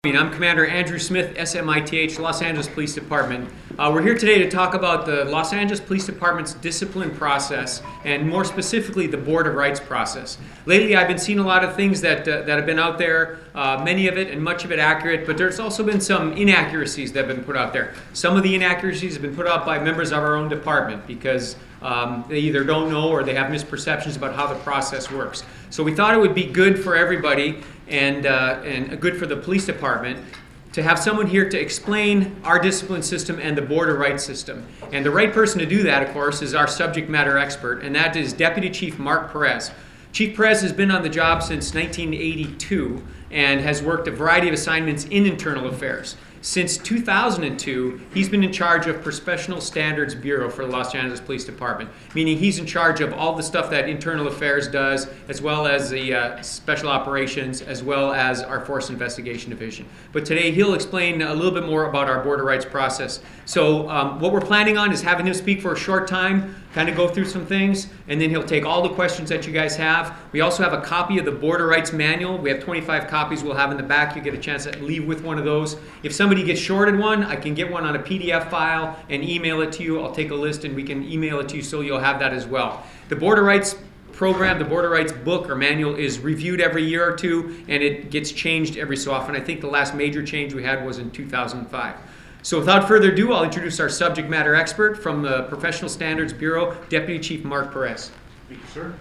I'm Commander Andrew Smith, SMITH, Los Angeles Police Department. We're here today to talk about the Los Angeles Police Department's discipline process, and more specifically, the Board of Rights process. Lately, I've been seeing a lot of things that have been out there, many of it and much of it accurate, but there's also been some inaccuracies that have been put out there. Some of the inaccuracies have been put out by members of our own department because they either don't know or they have misperceptions about how the process works. So we thought it would be good for everybody and good for the police department to have someone here to explain our discipline system and the Board of Rights system. And the right person to do that, of course, is our subject matter expert, and that is Deputy Chief Mark Perez. Chief Perez has been on the job since 1982 and has worked a variety of assignments in internal affairs. Since 2002, he's been in charge of Professional Standards Bureau for the Los Angeles Police Department, meaning he's in charge of all the stuff that Internal Affairs does, as well as the Special Operations, as well as our Force Investigation Division. But today he'll explain a little bit more about our Board of Rights process. So what we're planning on is having him speak for a short time, kind of go through some things, and then he'll take all the questions that you guys have. We also have a copy of the Board of Rights manual. We have 25 copies we'll have in the back. You get a chance to leave with one of those. If somebody gets shorted one, I can get one on a PDF file and email it to you. I'll take a list and we can email it to you so you'll have that as well. The Board of Rights program, the Board of Rights book or manual is reviewed every year or two, and it gets changed every so often. I think the last major change we had was in 2005. So without further ado, I'll introduce our subject matter expert from the Professional Standards Bureau, Deputy Chief Mark Perez. Thank you, sir.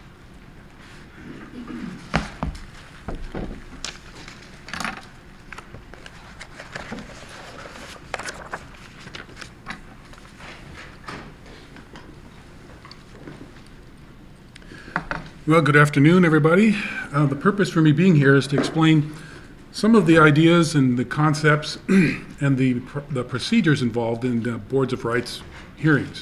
Well, good afternoon, everybody. The purpose for me being here is to explain some of the ideas and the concepts and the procedures involved in Boards of Rights hearings.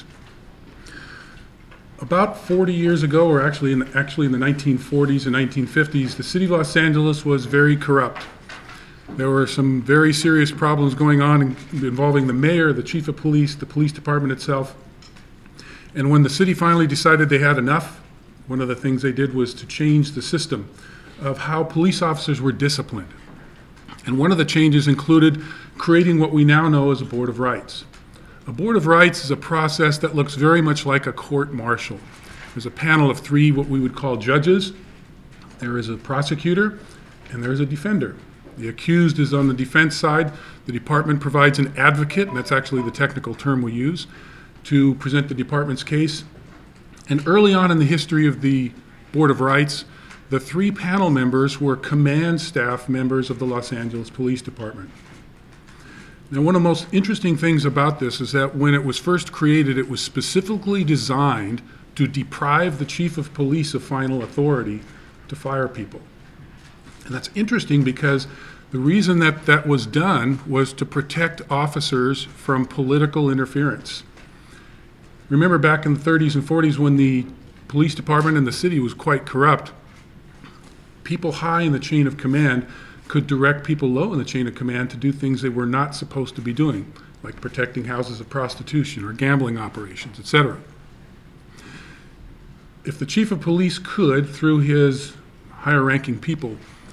About 40 years ago, or actually in the 1940s and 1950s, the city of Los Angeles was very corrupt. There were some very serious problems going on involving the mayor, the chief of police, the police department itself. And when the city finally decided they had enough, one of the things they did was to change the system of how police officers were disciplined. And one of the changes included creating what we now know as a Board of Rights. A Board of Rights is a process that looks very much like a court-martial. There's a panel of three, what we would call judges. There is a prosecutor, and there is a defender. The accused is on the defense side. The department provides an advocate, and that's actually the technical term we use, to present the department's case. And early on in the history of the Board of Rights, the three panel members were command staff members of the Los Angeles Police Department. Now, one of the most interesting things about this is that when it was first created, it was specifically designed to deprive the chief of police of final authority to fire people. And that's interesting because the reason that that was done was to protect officers from political interference. Remember back in the 30s and 40s when the police department and the city was quite corrupt, people high in the chain of command could direct people low in the chain of command to do things they were not supposed to be doing, like protecting houses of prostitution or gambling operations, etc. If the chief of police could, through his higher-ranking people,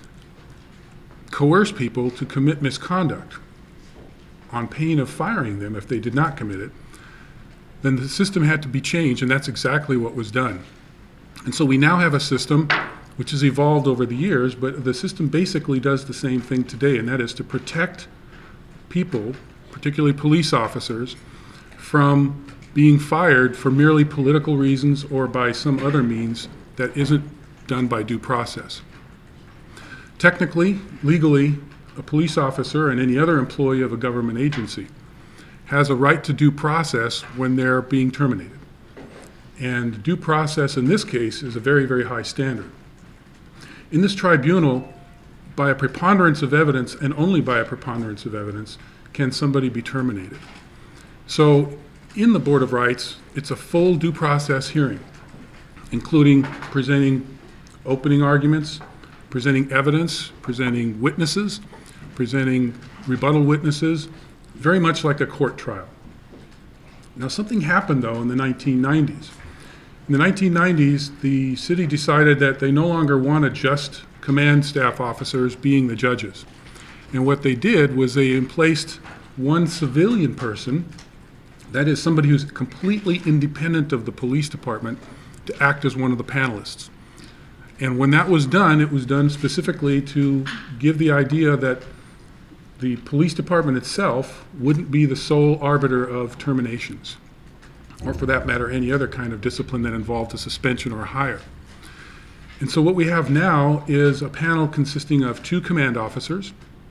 coerce people to commit misconduct on pain of firing them if they did not commit it, then the system had to be changed, and that's exactly what was done. And so we now have a system which has evolved over the years, but the system basically does the same thing today, and that is to protect people, particularly police officers, from being fired for merely political reasons or by some other means that isn't done by due process. Technically, legally, a police officer and any other employee of a government agency has a right to due process when they're being terminated. And due process in this case is a very, very high standard. In this tribunal, by a preponderance of evidence, and only by a preponderance of evidence, can somebody be terminated. So in the Board of Rights, it's a full due process hearing, including presenting opening arguments, presenting evidence, presenting witnesses, presenting rebuttal witnesses, very much like a court trial. Now, something happened, though, in the 1990s. In the 1990s, the city decided that they no longer wanted just command staff officers being the judges. And what they did was they emplaced one civilian person, that is somebody who's completely independent of the police department, to act as one of the panelists. And when that was done, it was done specifically to give the idea that the police department itself wouldn't be the sole arbiter of terminations, or for that matter, any other kind of discipline that involved a suspension or a hire. And so what we have now is a panel consisting of 2 command officers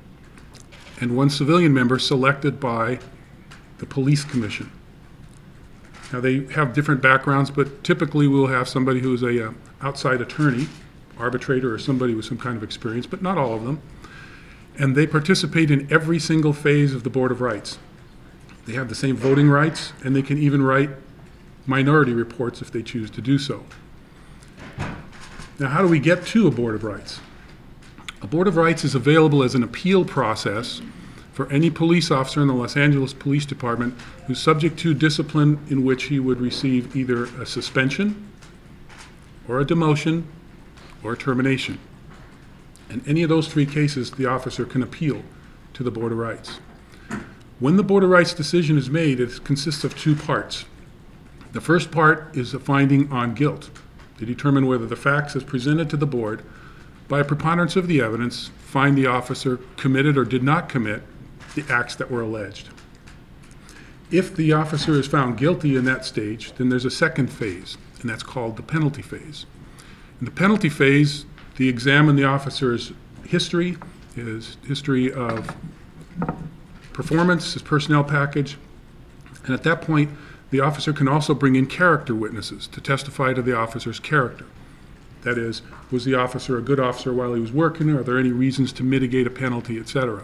and 1 civilian member selected by the police commission. Now, they have different backgrounds, but typically we'll have somebody who is a outside attorney, arbitrator, or somebody with some kind of experience, but not all of them. And they participate in every single phase of the Board of Rights. They have the same voting rights, and they can even write minority reports if they choose to do so. Now, how do we get to a Board of Rights? A Board of Rights is available as an appeal process for any police officer in the Los Angeles Police Department who's subject to discipline in which he would receive either a suspension or a demotion or a termination. In any of those 3 cases, the officer can appeal to the Board of Rights. When the Board of Rights decision is made, it consists of 2 parts. The first part is a finding on guilt to determine whether the facts as presented to the board, by a preponderance of the evidence, find the officer committed or did not commit the acts that were alleged. If the officer is found guilty in that stage, then there's a second phase, and that's called the penalty phase. In the penalty phase, they examine the officer's history, his history of performance, his personnel package, and at that point, the officer can also bring in character witnesses to testify to the officer's character. That is, was the officer a good officer while he was working? Are there any reasons to mitigate a penalty, etc.?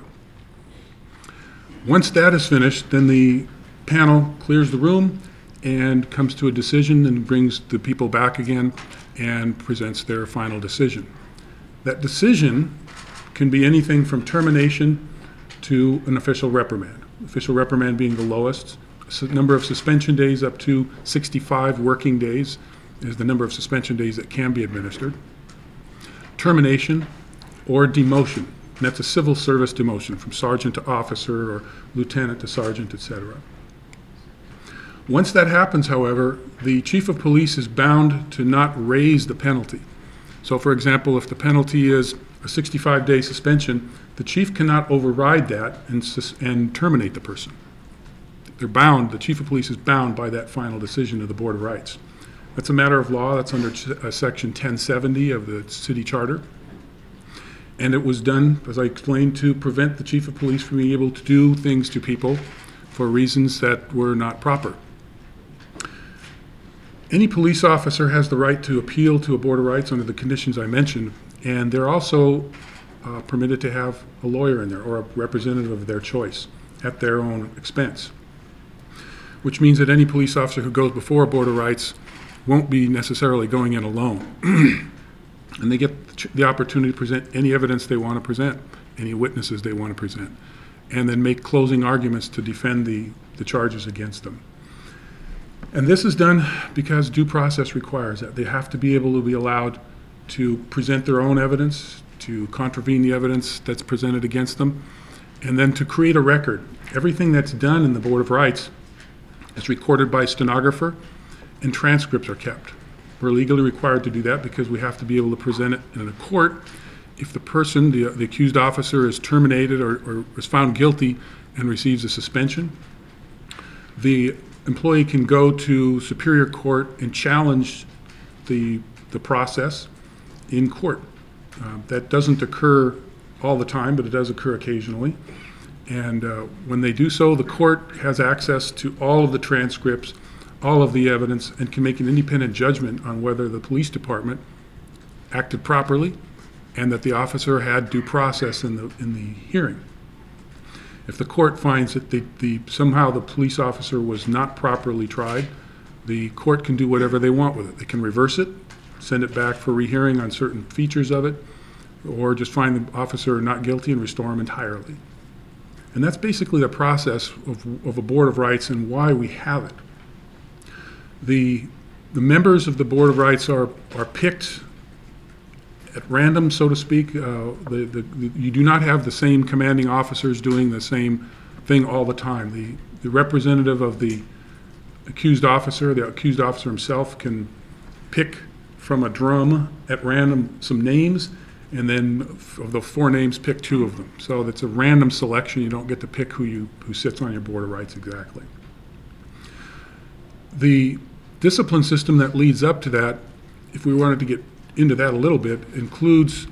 Once that is finished, then the panel clears the room and comes to a decision and brings the people back again and presents their final decision. That decision can be anything from termination to an official reprimand. Official reprimand being the lowest. Number of suspension days up to 65 working days is the number of suspension days that can be administered. Termination or demotion. And that's a civil service demotion from sergeant to officer or lieutenant to sergeant, etc. Once that happens, however, the chief of police is bound to not raise the penalty. So, for example, if the penalty is a 65-day suspension, the chief cannot override that and terminate the person. They're bound, the chief of police is bound by that final decision of the Board of Rights. That's a matter of law. That's under Section 1070 of the city charter. And it was done, as I explained, to prevent the chief of police from being able to do things to people for reasons that were not proper. Any police officer has the right to appeal to a Board of Rights under the conditions I mentioned, and they're also permitted to have a lawyer in there or a representative of their choice at their own expense, which means that any police officer who goes before a Board of Rights won't be necessarily going in alone. And they get the opportunity to present any evidence they want to present, any witnesses they want to present, and then make closing arguments to defend the charges against them. And this is done because due process requires that. They have to be able to be allowed to present their own evidence, to contravene the evidence that's presented against them, and then to create a record. Everything that's done in the Board of Rights is recorded by a stenographer, and transcripts are kept. We're legally required to do that because we have to be able to present it in a court. If the person, the accused officer, is terminated or is found guilty and receives a suspension, the employee can go to Superior Court and challenge the process in court. That doesn't occur all the time, but it does occur occasionally. And when they do so, the court has access to all of the transcripts, all of the evidence, and can make an independent judgment on whether the police department acted properly and that the officer had due process in the hearing. If the court finds that somehow the police officer was not properly tried, the court can do whatever they want with it. They can reverse it, send it back for rehearing on certain features of it, or just find the officer not guilty and restore him entirely. And that's basically the process of a Board of Rights and why we have it. The members of the Board of Rights are picked at random, so to speak. You do not have the same commanding officers doing the same thing all the time. The representative of the accused officer himself, can pick from a drum at random some names, and then of the 4 names, pick 2 of them. So that's a random selection. You don't get to pick who sits on your Board of Rights exactly. The discipline system that leads up to that, if we wanted to get into that a little bit, includes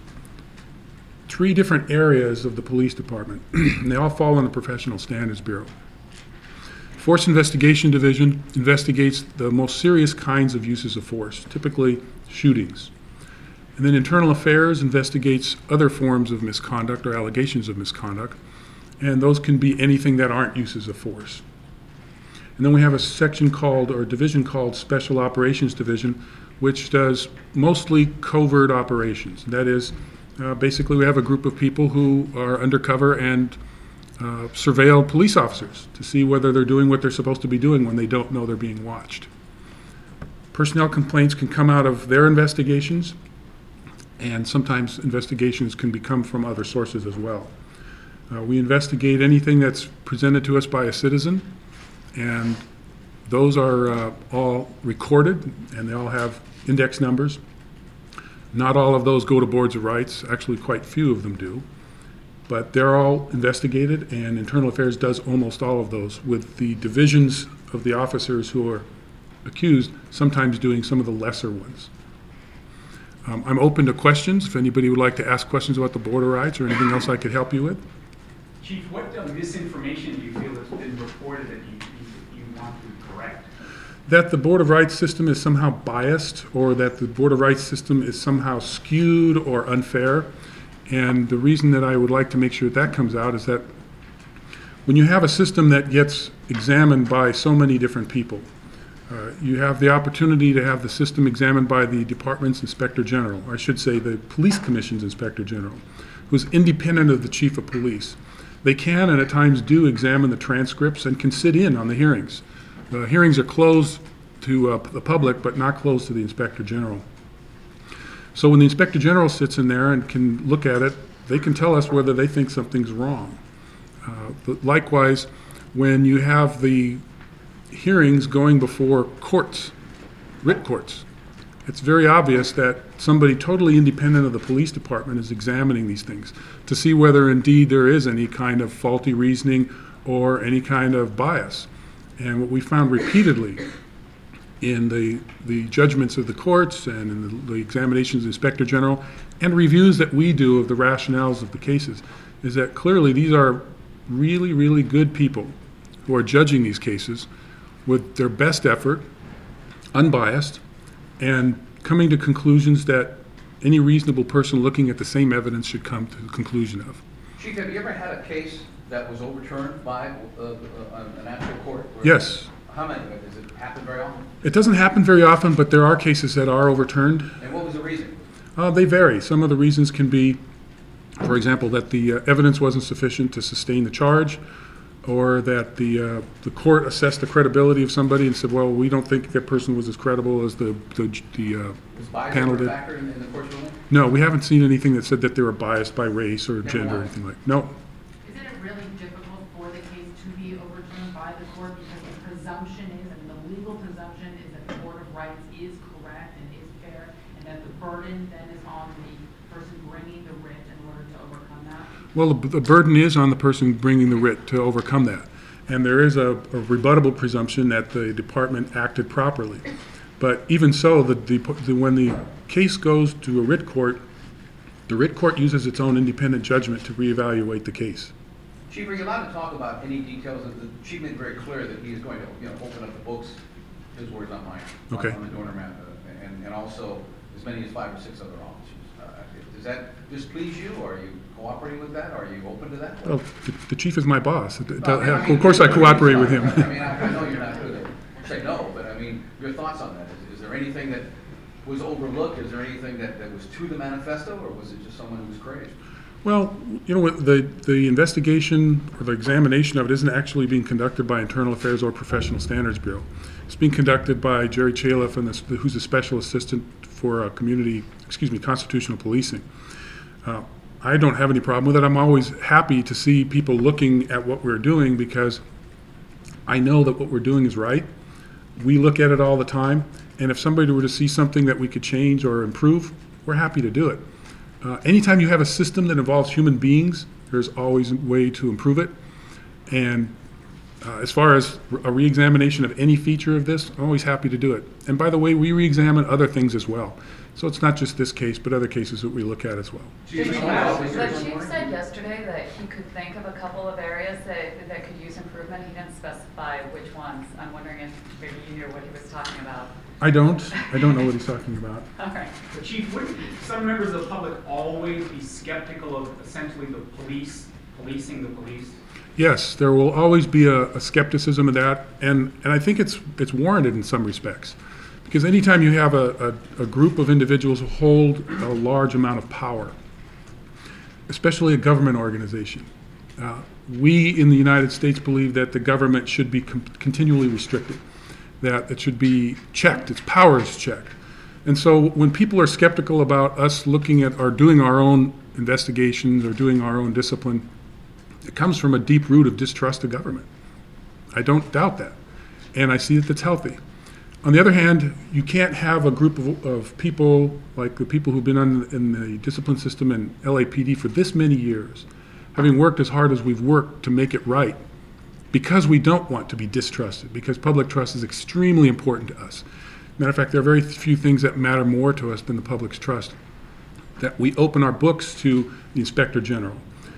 3 different areas of the police department. And they all fall in the Professional Standards Bureau. Force Investigation Division investigates the most serious kinds of uses of force, typically shootings. And then Internal Affairs investigates other forms of misconduct or allegations of misconduct, and those can be anything that aren't uses of force. And then we have a division called Special Operations Division, which does mostly covert operations. That is, basically we have a group of people who are undercover and surveil police officers to see whether they're doing what they're supposed to be doing when they don't know they're being watched. Personnel complaints can come out of their investigations, and sometimes investigations can come from other sources as well. We investigate anything that's presented to us by a citizen, and those are all recorded, and they all have index numbers. Not all of those go to boards of rights. Actually, quite few of them do. But they're all investigated, and Internal Affairs does almost all of those, with the divisions of the officers who are accused sometimes doing some of the lesser ones. I'm open to questions if anybody would like to ask questions about the Board of Rights or anything else I could help you with. Chief, what misinformation do you feel has been reported that you want to correct? That the Board of Rights system is somehow biased, or that the Board of Rights system is somehow skewed or unfair. And the reason that I would like to make sure that comes out is that when you have a system that gets examined by so many different people, you have the opportunity to have the system examined by the department's Inspector General, or I should say the Police Commission's Inspector General, who's independent of the Chief of Police. They can, and at times do, examine the transcripts and can sit in on the hearings. The hearings are closed to the public, but not closed to the Inspector General. So when the Inspector General sits in there and can look at it, they can tell us whether they think something's wrong. But likewise, when you have the hearings going before courts, writ courts, it's very obvious that somebody totally independent of the police department is examining these things to see whether indeed there is any kind of faulty reasoning or any kind of bias. And what we found repeatedly in the judgments of the courts and in the examinations of the Inspector General and reviews that we do of the rationales of the cases is that clearly these are really, really good people who are judging these cases with their best effort, unbiased, and coming to conclusions that any reasonable person looking at the same evidence should come to the conclusion of. Chief, have you ever had a case that was overturned by an actual court? Yes. How many? Does it happen very often? It doesn't happen very often, but there are cases that are overturned. And what was the reason? They vary. Some of the reasons can be, for example, that the evidence wasn't sufficient to sustain the charge, or that the court assessed the credibility of somebody and said, well, we don't think that person was as credible as the panel did. Was bias a factor in the court's ruling? No, we haven't seen anything that said that they were biased by race or gender or anything like that. No. Isn't it really difficult for the case to be overturned by the court because the presumption is, and the legal presumption is that the Board of Rights is correct and is fair, and that the burden then is on the person bringing the writ in order to overcome that? Well, the burden is on the person bringing the writ to overcome that. And there is a rebuttable presumption that the department acted properly. But even so, when the case goes to a writ court, the writ court uses its own independent judgment to reevaluate the case. Chief, are you allowed to talk about any details? The chief made very clear that he is going to open up the books, his words, not mine, okay, on the donor map, and also as many as 5 or 6 other officers. Does that displease you, or are you cooperating with that? Are you open to that? Well, the chief is my boss. Of course I cooperate with him. I know you're not going to say no, but your thoughts on that. Is there anything that was overlooked? Is there anything that was to the manifesto, or was it just someone who was crazy? Well, the investigation or the examination of it isn't actually being conducted by Internal Affairs or Professional Standards Bureau. It's being conducted by Jerry Chaliff, who's a special assistant for constitutional policing. I don't have any problem with it. I'm always happy to see people looking at what we're doing because I know that what we're doing is right. We look at it all the time, and if somebody were to see something that we could change or improve, we're happy to do it. Anytime you have a system that involves human beings, there's always a way to improve it. And as far as a re-examination of any feature of this, I'm always happy to do it. And by the way, we re-examine other things as well. So it's not just this case, but other cases that we look at as well. The chief said yesterday that he could think of a couple of areas that could use improvement. He didn't specify which ones. I'm wondering if maybe you knew what he was talking about. I don't know what he's talking about. All right. But Chief, wouldn't some members of the public always be skeptical of essentially the police, policing the police? Yes, there will always be a skepticism of that, and I think it's warranted in some respects. Because anytime you have a group of individuals who hold a large amount of power, especially a government organization, we in the United States believe that the government should be continually restricted, that it should be checked, its power is checked. And so when people are skeptical about us looking at or doing our own investigations or doing our own discipline, it comes from a deep root of distrust of government. I don't doubt that. And I see that that's healthy. On the other hand, you can't have a group of people like the people who've been in the discipline system in LAPD for this many years, having worked as hard as we've worked to make it right, because we don't want to be distrusted, because public trust is extremely important to us. Matter of fact, there are very few things that matter more to us than the public's trust. That we open our books to the Inspector General,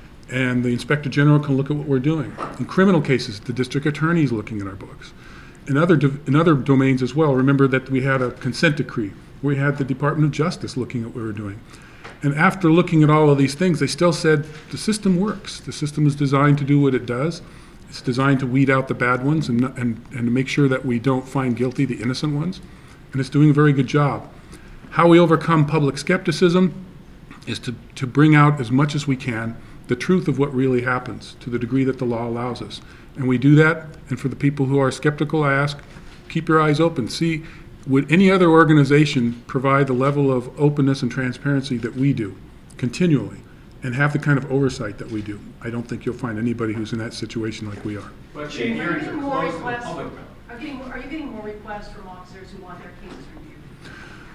and the Inspector General can look at what we're doing. In criminal cases, the district attorney is looking at our books. In other domains as well, remember that we had a consent decree. We had the Department of Justice looking at what we were doing. And after looking at all of these things, they still said the system works. The system is designed to do what it does. It's designed to weed out the bad ones and to make sure that we don't find guilty the innocent ones. And it's doing a very good job. How we overcome public skepticism is to bring out as much as we can the truth of what really happens to the degree that the law allows us. And we do that, and for the people who are skeptical, I ask, keep your eyes open. See, would any other organization provide the level of openness and transparency that we do continually and have the kind of oversight that we do? I don't think you'll find anybody who's in that situation like we are. But Chief, your hearings are closed to the public. Are you getting more requests from officers who want their cases reviewed?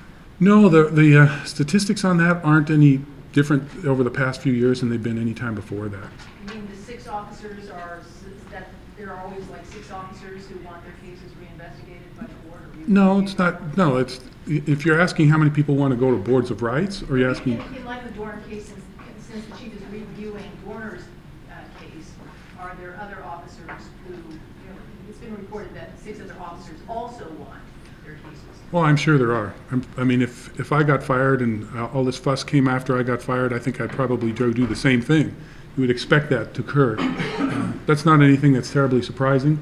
No, the statistics on that aren't any different over the past few years than they've been any time before that. I mean, the 6 officers that there are always like 6 officers who want their cases reinvestigated by the board? No, it's not. No, it's if you're asking how many people want to go to boards of rights, or you're asking. In like the Dorner case, since the chief is reviewing Dorner's case, are there other officers who, it's been reported that 6 other officers also want their cases? Well, I'm sure there are. I mean, if I got fired and all this fuss came after I got fired, I think I'd probably do the same thing. You would expect that to occur. That's not anything that's terribly surprising.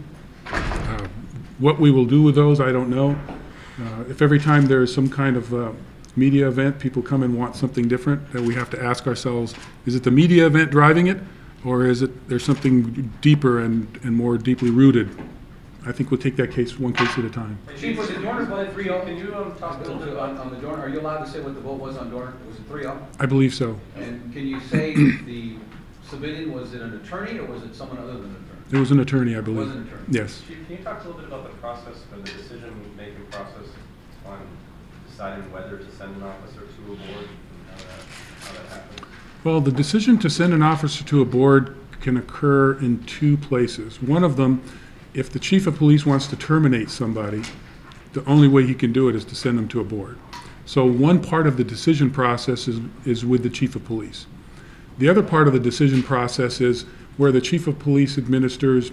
What we will do with those, I don't know. If every time there is some kind of media event, people come and want something different, then we have to ask ourselves, is it the media event driving it, or is it there's something deeper and more deeply rooted? I think we'll take that case one case at a time. Chief, was it Dorner vote 3-0? Can you talk a little bit on the Dorner? Are you allowed to say what the vote was on Dorner? Was it 3-0? I believe so. And can you say the civilian, was it an attorney or was it someone other than an attorney? It was an attorney, I believe. It was an attorney. Yes. Chief, can you talk a little bit about the process or the decision-making process on deciding whether to send an officer to a board and how that happens? Well, the decision to send an officer to a board can occur in 2 places. One of them, if the chief of police wants to terminate somebody, the only way he can do it is to send them to a board. So one part of the decision process is with the chief of police. The other part of the decision process is where the chief of police administers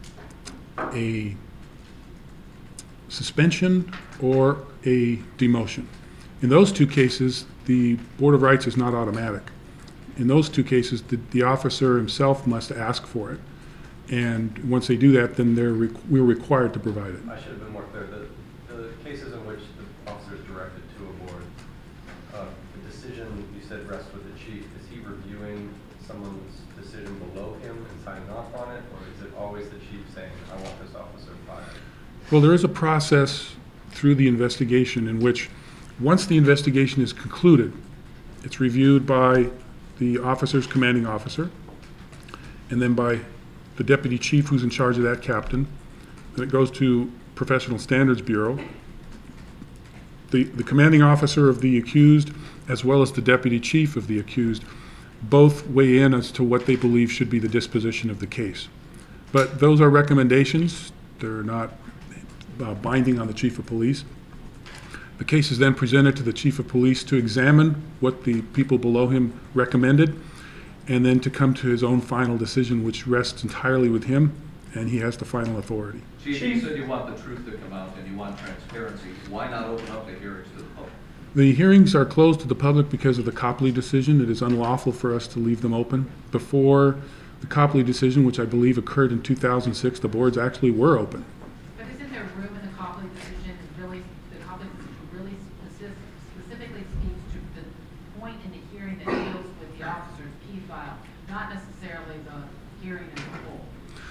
a suspension or a demotion. In those 2 cases, the Board of Rights is not automatic. In those 2 cases, the officer himself must ask for it. And once they do that, then we're required to provide it. I should have been more clear. The cases in which the officer is directed to a board, the decision you said rests with the chief. Is he reviewing someone's decision below him and signing off on it, or is it always the chief saying, I want this officer fired? Well, there is a process through the investigation in which, once the investigation is concluded, it's reviewed by the officer's commanding officer, and then by the deputy chief who's in charge of that captain. Then it goes to Professional Standards Bureau. The commanding officer of the accused, as well as the deputy chief of the accused, both weigh in as to what they believe should be the disposition of the case. But those are recommendations. They're not binding on the chief of police. The case is then presented to the chief of police to examine what the people below him recommended, and then to come to his own final decision, which rests entirely with him, and he has the final authority. Chief, you said you want the truth to come out and you want transparency. Why not open up the hearings to the public? The hearings are closed to the public because of the Copley decision. It is unlawful for us to leave them open. Before the Copley decision, which I believe occurred in 2006, the boards actually were open. But isn't there room in the Copley decision, really, the Copley decision really specifically speaks to the point in the hearing that deals with the officer's key file, not necessarily the hearing as a whole?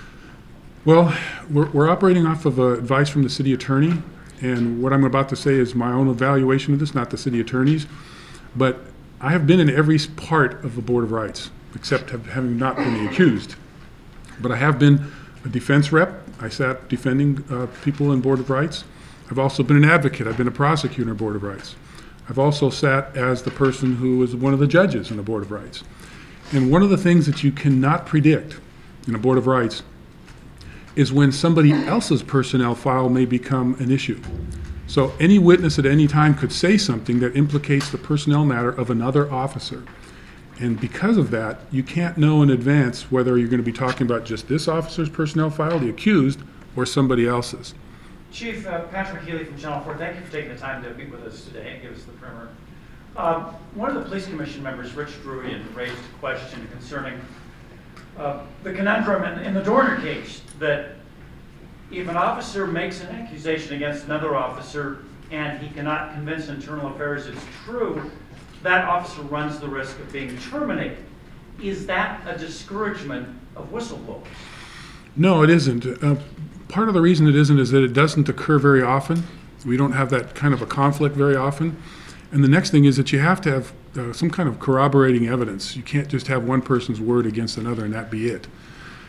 Well, we're operating off of advice from the city attorney, and what I'm about to say is my own evaluation of this, not the city attorney's. But I have been in every part of the Board of Rights, except having not been the accused. But I have been a defense rep. I sat defending people in Board of Rights. I've also been an advocate. I've been a prosecutor in Board of Rights. I've also sat as the person who was one of the judges in the Board of Rights. And one of the things that you cannot predict in a Board of Rights is when somebody else's personnel file may become an issue. So any witness at any time could say something that implicates the personnel matter of another officer. And because of that, you can't know in advance whether you're going to be talking about just this officer's personnel file, the accused, or somebody else's. Chief, Patrick Healy from Channel 4, thank you for taking the time to meet with us today and give us the primer. One of the police commission members, Rich Druian, raised a question concerning the conundrum in the Dorner case, that if an officer makes an accusation against another officer and he cannot convince internal affairs it's true, that officer runs the risk of being terminated. Is that a discouragement of whistleblowers? No, it isn't. Part of the reason it isn't is that it doesn't occur very often. We don't have that kind of a conflict very often. And the next thing is that you have to have some kind of corroborating evidence. You can't just have one person's word against another and that be it.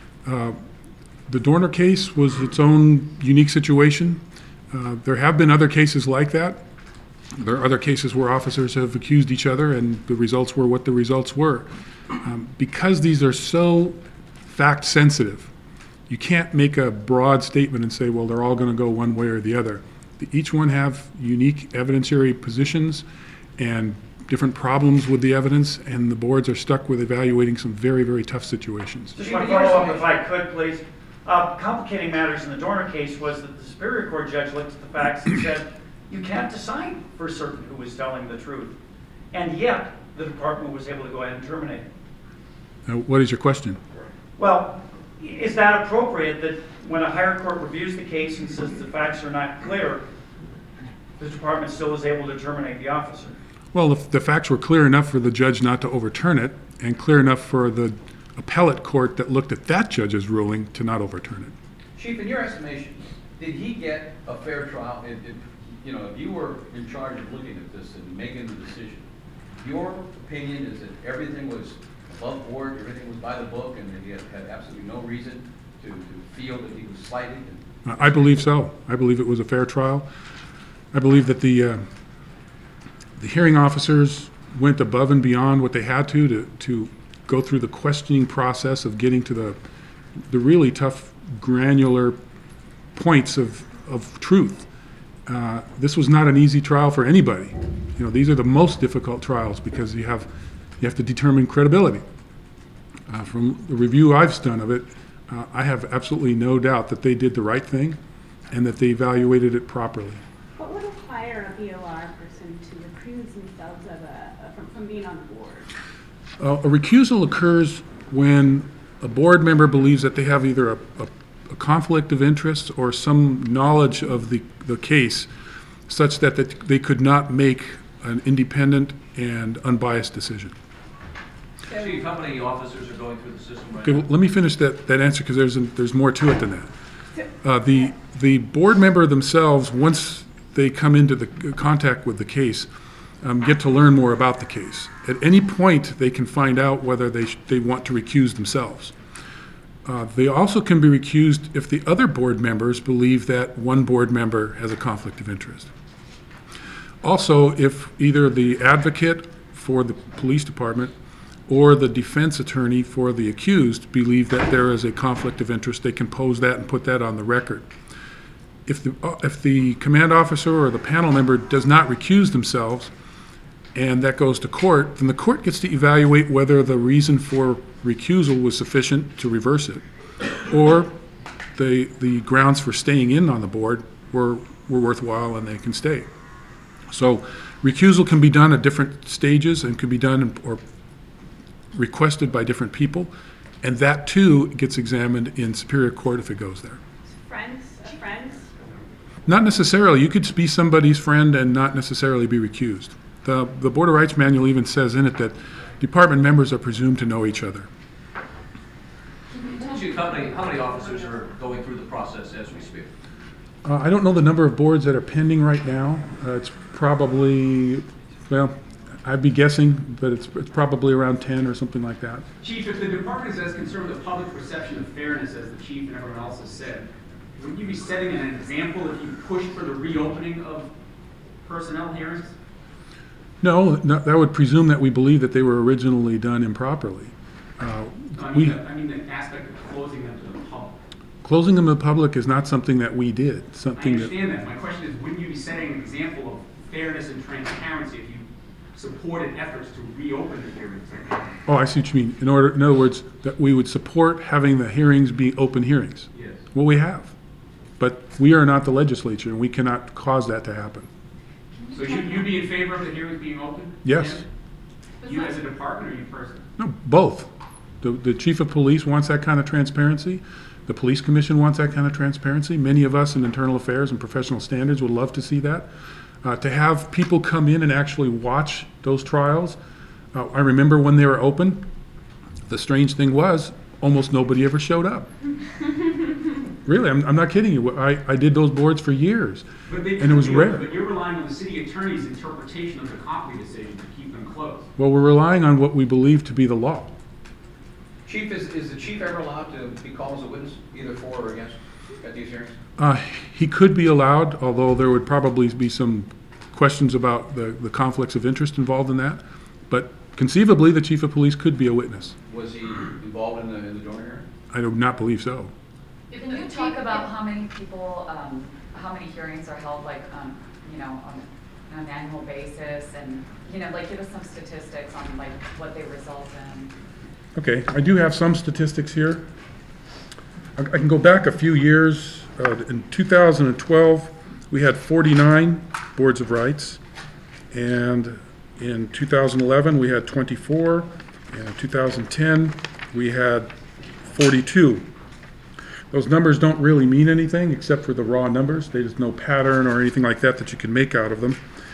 The Dorner case was its own unique situation. There have been other cases like that. There are other cases where officers have accused each other and the results were what the results were. Because these are so fact sensitive, you can't make a broad statement and say, well, they're all going to go one way or the other. Each one have unique evidentiary positions and different problems with the evidence, and the boards are stuck with evaluating some very, very tough situations. Just one follow-up, if I could, please. Complicating matters in the Dorner case was that the Superior Court judge looked at the facts and said, you can't decide for certain who was telling the truth. And yet, the department was able to go ahead and terminate it. What is your question? Well, is that appropriate that when a higher court reviews the case and says the facts are not clear, the department still is able to terminate the officer? Well, the facts were clear enough for the judge not to overturn it, and clear enough for the appellate court that looked at that judge's ruling to not overturn it. Chief, in your estimation, did he get a fair trial? If you were in charge of looking at this and making the decision, your opinion is that everything was above board, everything was by the book, and that he had absolutely no reason to feel that he was slighted? I believe so. I believe it was a fair trial. I believe that the hearing officers went above and beyond what they had to go through the questioning process of getting to the really tough, granular points of truth. This was not an easy trial for anybody. These are the most difficult trials because you have to determine credibility. From the review I've done of it, I have absolutely no doubt that they did the right thing and that they evaluated it properly. What would require a BOR person to recuse themselves from being on the board? A recusal occurs when a board member believes that they have either a conflict of interest or some knowledge of the case such that they could not make an independent and unbiased decision. Chief, how many officers are going through the system right Okay, now? well, let me finish that answer because there's more to it than that. The board member themselves, once they come into the contact with the case, get to learn more about the case. At any point, they can find out whether they want to recuse themselves. They also can be recused if the other board members believe that one board member has a conflict of interest. Also, if either the advocate for the police department or the defense attorney for the accused believe that there is a conflict of interest, they can pose that and put that on the record. If the command officer or the panel member does not recuse themselves, and that goes to court, then the court gets to evaluate whether the reason for recusal was sufficient to reverse it, or the grounds for staying in on the board were worthwhile and they can stay. So recusal can be done at different stages and can be done or requested by different people, and that too gets examined in Superior Court if it goes there. Friends? Not necessarily. You could be somebody's friend and not necessarily be recused. The Board of Rights Manual even says in it that department members are presumed to know each other. Chief, how many officers are going through the process as we speak? I don't know the number of boards that are pending right now. It's probably, well, I'd be guessing, but it's probably around 10 or something like that. Chief, if the department is as concerned with the public perception of fairness as the chief and everyone else has said, wouldn't you be setting an example if you pushed for the reopening of personnel hearings? No, that would presume that we believe that they were originally done improperly. I mean the aspect of closing them to the public. Closing them to the public is not something that we did. I understand that. My question is, wouldn't you be setting an example of fairness and transparency if you supported efforts to reopen the hearings? Oh, I see what you mean. In other words, that we would support having the hearings be open hearings. Yes. Well, we have. But we are not the legislature, and we cannot cause that to happen. So you'd be in favor of the hearings being open? Yes. You as a department or you personally? No, both. The chief of police wants that kind of transparency. The police commission wants that kind of transparency. Many of us in internal affairs and professional standards would love to see that. To have people come in and actually watch those trials. I remember when they were open, the strange thing was almost nobody ever showed up. Really, I'm not kidding you. I did those boards for years, and it was rare. But you're relying on the city attorney's interpretation of the Copley decision to keep them closed. Well, we're relying on what we believe to be the law. Chief, is the chief ever allowed to be called as a witness, either for or against, at these hearings? He could be allowed, although there would probably be some questions about the conflicts of interest involved in that. But conceivably, the chief of police could be a witness. Was he involved in the donor hearing? I do not believe so. Can you talk about how many people, how many hearings are held, like, on an annual basis, and, like, give us some statistics on, like, what they result in? Okay, I do have some statistics here. I can go back a few years. In 2012, we had 49 boards of rights, and in 2011, we had 24, and in 2010, we had 42. Those numbers don't really mean anything except for the raw numbers. There's no pattern or anything like that you can make out of them.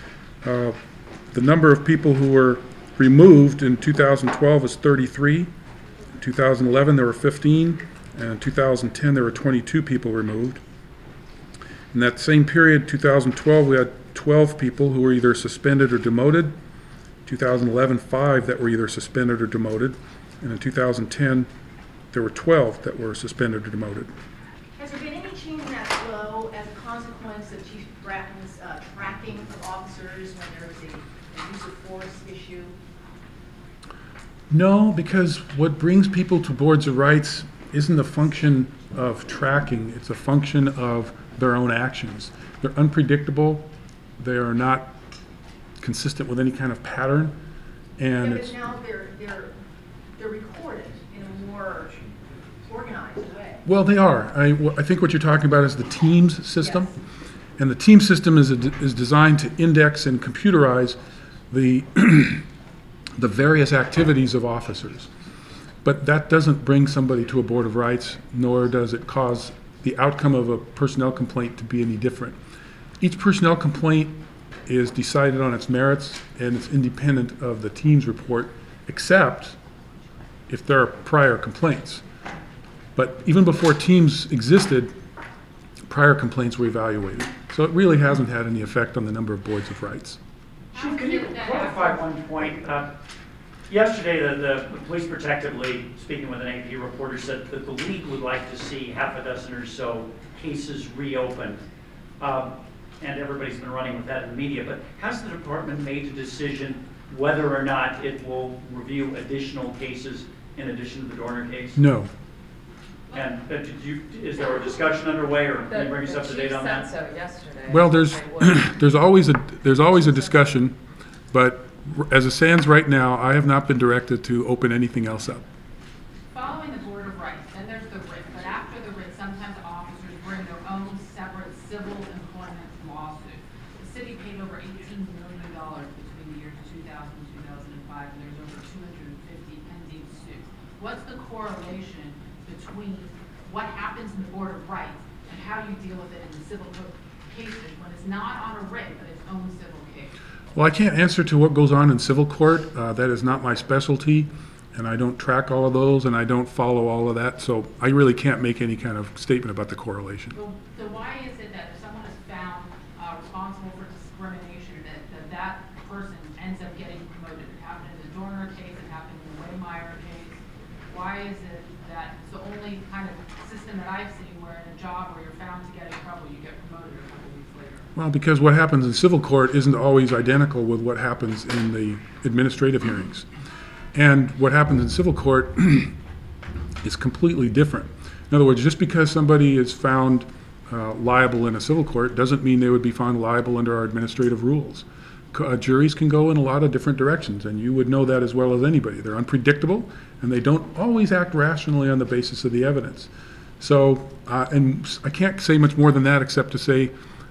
The number of people who were removed in 2012 is 33. In 2011, there were 15. And in 2010, there were 22 people removed. In that same period, 2012, we had 12 people who were either suspended or demoted. 2011, 5 that were either suspended or demoted. And in 2010, there were 12 that were suspended or demoted. Has there been any change in that flow as a consequence of Chief Bratton's tracking of officers when there is a use of force issue? No, because what brings people to boards of rights isn't a function of tracking. It's a function of their own actions. They're unpredictable. They are not consistent with any kind of pattern. And yeah, but now they're recorded in a more organized way. Well, they are. I think what you're talking about is the TEAMS system. Yes. And the TEAMS system is designed to index and computerize the the various activities of officers. But that doesn't bring somebody to a board of rights, nor does it cause the outcome of a personnel complaint to be any different. Each personnel complaint is decided on its merits, and it's independent of the TEAMS report, except if there are prior complaints. But even before TEAMS existed, prior complaints were evaluated. So it really hasn't had any effect on the number of boards of rights. Chief, can you clarify one point? Yesterday, the Police Protective League, speaking with an AP reporter, said that the league would like to see half a dozen or so cases reopened. And everybody's been running with that in the media. But has the department made a decision whether or not it will review additional cases in addition to the Dorner case? No. And is there a discussion underway, or can you bring us up to date on that? The chief said so yesterday. Well, They would. there's always a discussion, but as it stands right now, I have not been directed to open anything else up. Following the Board of Rights, then there's the writ, but after the writ, sometimes officers bring their own separate civil employment lawsuit. The city paid over $18 million between the years 2000 and 2005, and there's over 250 pending suits. What's the correlation between what happens in the Board of Rights and how you deal with it in the civil cases when it's not on a writ, but its own civil case? Well, I can't answer to what goes on in civil court. That is not my specialty, and I don't track all of those, and I don't follow all of that, so I really can't make any kind of statement about the correlation. So why is it that if someone is found responsible for discrimination, that person ends up getting promoted? It happened in the Dorner case, it happened in the Waymeyer case. Why is it that it's the only kind of system that I've seen where in a job where you're found to get in trouble, you get promoted a couple weeks later? Well, because what happens in civil court isn't always identical with what happens in the administrative hearings. And what happens in civil court is completely different. In other words, just because somebody is found liable in a civil court doesn't mean they would be found liable under our administrative rules. Juries can go in a lot of different directions, and you would know that as well as anybody. They're unpredictable, and they don't always act rationally on the basis of the evidence. So, and I can't say much more than that except to say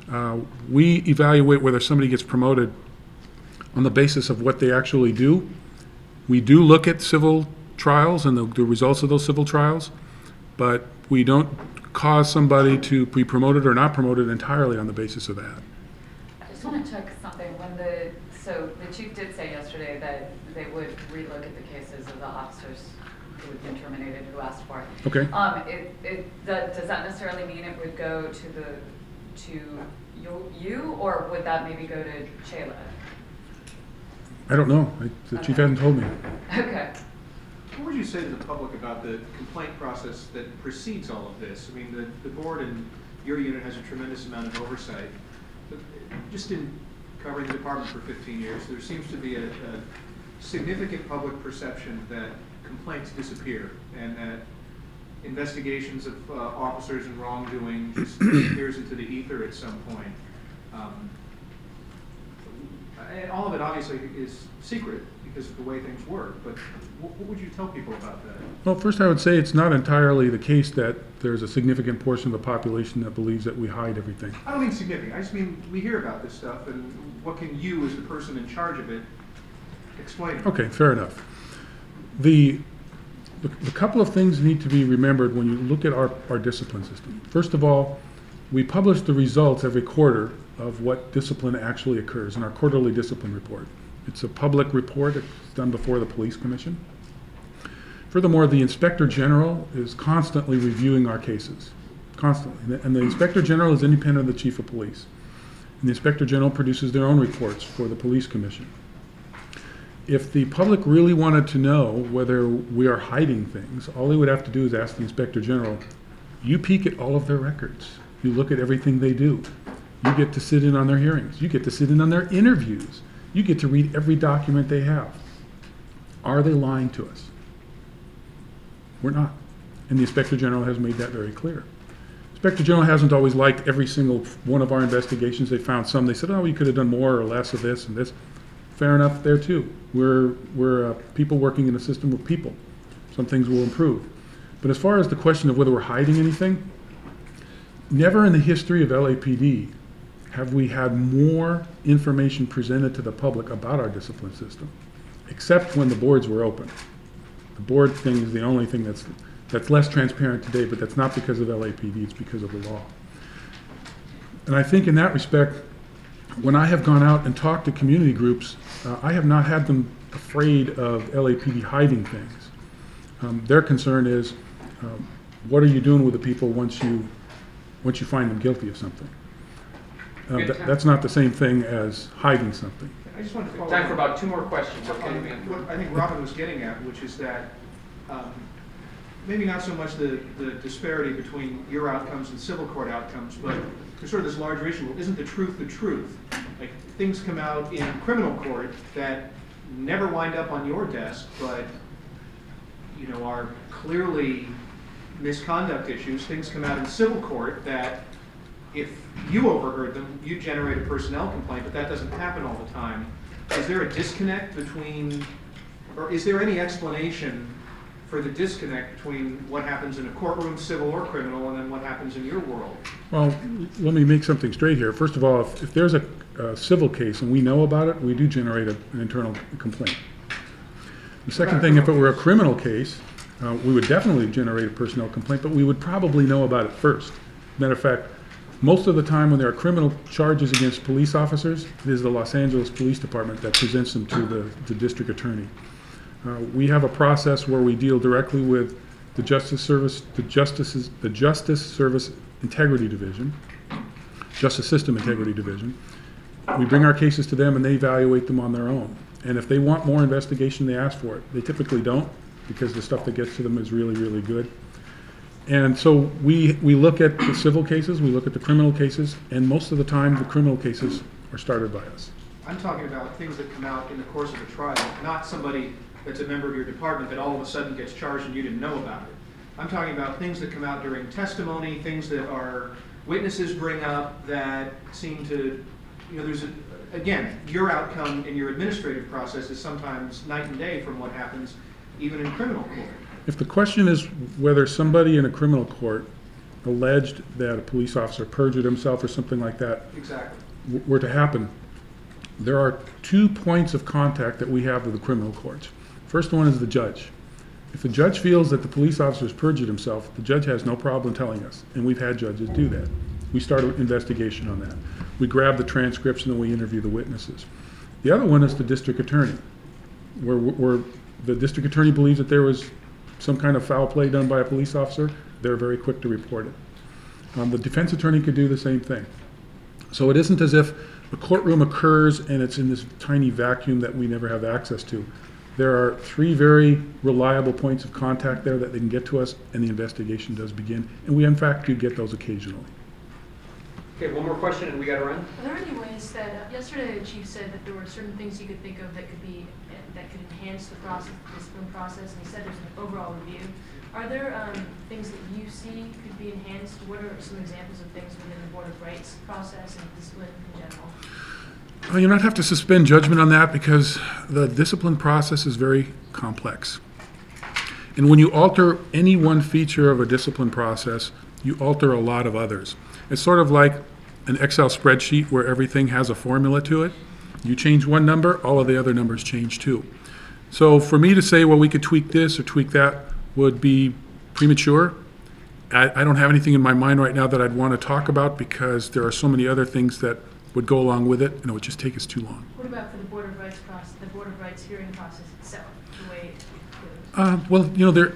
we evaluate whether somebody gets promoted on the basis of what they actually do. We do look at civil trials and the results of those civil trials, but we don't cause somebody to be promoted or not promoted entirely on the basis of that. I just want to check something. So the chief did say yesterday that they would relook at the cases of the officers who had been terminated, who asked for it. Okay. Does that necessarily mean it would go to you, or would that maybe go to Shayla? I don't know. The chief hasn't told me. Okay. What would you say to the public about the complaint process that precedes all of this? I mean, the board and your unit has a tremendous amount of oversight. But just in covering the department for 15 years, there seems to be a significant public perception that complaints disappear and that investigations of officers and wrongdoing just disappears into the ether at some point. And all of it obviously is secret because of the way things work, but what would you tell people about that? Well, first I would say it's not entirely the case that there's a significant portion of the population that believes that we hide everything. I don't mean significant. I just mean we hear about this stuff, and what can you, as the person in charge of it, explain? Okay, fair enough. The couple of things need to be remembered when you look at our discipline system. First of all, we publish the results every quarter of what discipline actually occurs in our quarterly discipline report. It's a public report. It's done before the police commission. Furthermore, the Inspector General is constantly reviewing our cases, constantly. And the Inspector General is independent of the Chief of Police. And the Inspector General produces their own reports for the police commission. If the public really wanted to know whether we are hiding things, all they would have to do is ask the Inspector General. You peek at all of their records. You look at everything they do. You get to sit in on their hearings. You get to sit in on their interviews. You get to read every document they have. Are they lying to us? We're not. And the Inspector General has made that very clear. Inspector General hasn't always liked every single one of our investigations. They found some. They said, oh, we could have done more or less of this and this. Fair enough there too. We're people working in a system with people. Some things will improve. But as far as the question of whether we're hiding anything, never in the history of LAPD have we had more information presented to the public about our discipline system, except when the boards were open. The board thing is the only thing that's less transparent today, but that's not because of LAPD, it's because of the law. And I think in that respect, when I have gone out and talked to community groups, I have not had them afraid of LAPD hiding things. Their concern is, what are you doing with the people once you once you find them guilty of something. That's not the same thing as hiding something. I just wanted to follow Time for up about 2 more questions. on what I think Robin was getting at, which is that maybe not so much the disparity between your outcomes and civil court outcomes, but there's sort of this larger issue. Well, isn't the truth the truth? Like, things come out in criminal court that never wind up on your desk, but are clearly misconduct issues. Things come out in civil court that, if you overheard them, you generate a personnel complaint, but that doesn't happen all the time. Is there a disconnect between, or is there any explanation for the disconnect between what happens in a courtroom, civil or criminal, and then what happens in your world? Well, let me make something straight here. First of all, if there's a civil case and we know about it, we do generate an internal complaint. The second thing, if it were a criminal case, we would definitely generate a personnel complaint, but we would probably know about it first. Matter of fact, most of the time when there are criminal charges against police officers, it is the Los Angeles Police Department that presents them to the district attorney. We have a process where we deal directly with the Justice Service Integrity Division, Justice System Integrity Division. We bring our cases to them and they evaluate them on their own. And if they want more investigation, they ask for it. They typically don't, because the stuff that gets to them is really, really good. And so we look at the civil cases, we look at the criminal cases, and most of the time the criminal cases are started by us. I'm talking about things that come out in the course of a trial, not somebody that's a member of your department that all of a sudden gets charged and you didn't know about it. I'm talking about things that come out during testimony, things that our witnesses bring up that seem to, again, your outcome in your administrative process is sometimes night and day from what happens even in criminal court. If the question is whether somebody in a criminal court alleged that a police officer perjured himself or something like that were to happen, there are 2 points of contact that we have with the criminal courts. First one is the judge. If the judge feels that the police officer has perjured himself, the judge has no problem telling us, and we've had judges do that. We start an investigation on that. We grab the transcripts and then we interview the witnesses. The other one is the district attorney, where the district attorney believes that there was some kind of foul play done by a police officer. They're very quick to report it. The defense attorney could do the same thing. So it isn't as if the courtroom occurs and it's in this tiny vacuum that we never have access to. There are 3 very reliable points of contact there that they can get to us, and the investigation does begin. And we, in fact, do get those occasionally. Okay, one more question and we got to run. Are there any ways that, yesterday the chief said that there were certain things you could think of that could enhance the discipline process, and he said there's an overall review. Are there things that you see could be enhanced? What are some examples of things within the Board of Rights process and discipline in general? Well, you don't have to suspend judgment on that because the discipline process is very complex. And when you alter any one feature of a discipline process, you alter a lot of others. It's sort of like an Excel spreadsheet where everything has a formula to it. You change one number, all of the other numbers change too. So for me to say, well, we could tweak this or tweak that would be premature. I don't have anything in my mind right now that I'd want to talk about because there are so many other things that would go along with it, and it would just take us too long. What about for the Board of Rights process, the Board of Rights hearing process itself, the way it goes? Well,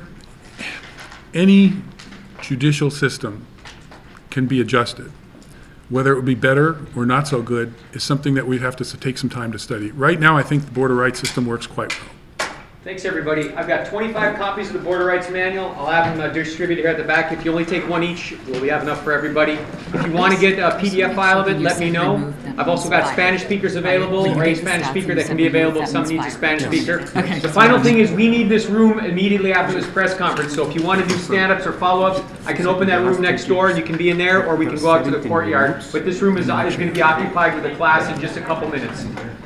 any judicial system can be adjusted. Whether it would be better or not so good is something that we'd have to take some time to study. Right now, I think the Board of Rights system works quite well. Thanks, everybody. I've got 25 copies of the Board of Rights Manual. I'll have them distributed here at the back. If you only take one each, we have enough for everybody. If you want to get a PDF file of it, let me know. I've also got Spanish speakers available, or a Spanish speaker that can be available if someone needs a Spanish speaker. The final thing is we need this room immediately after this press conference, so if you want to do stand-ups or follow-ups, I can open that room next door and you can be in there, or we can go out to the courtyard. But this room is going to be occupied with a class in just a couple minutes.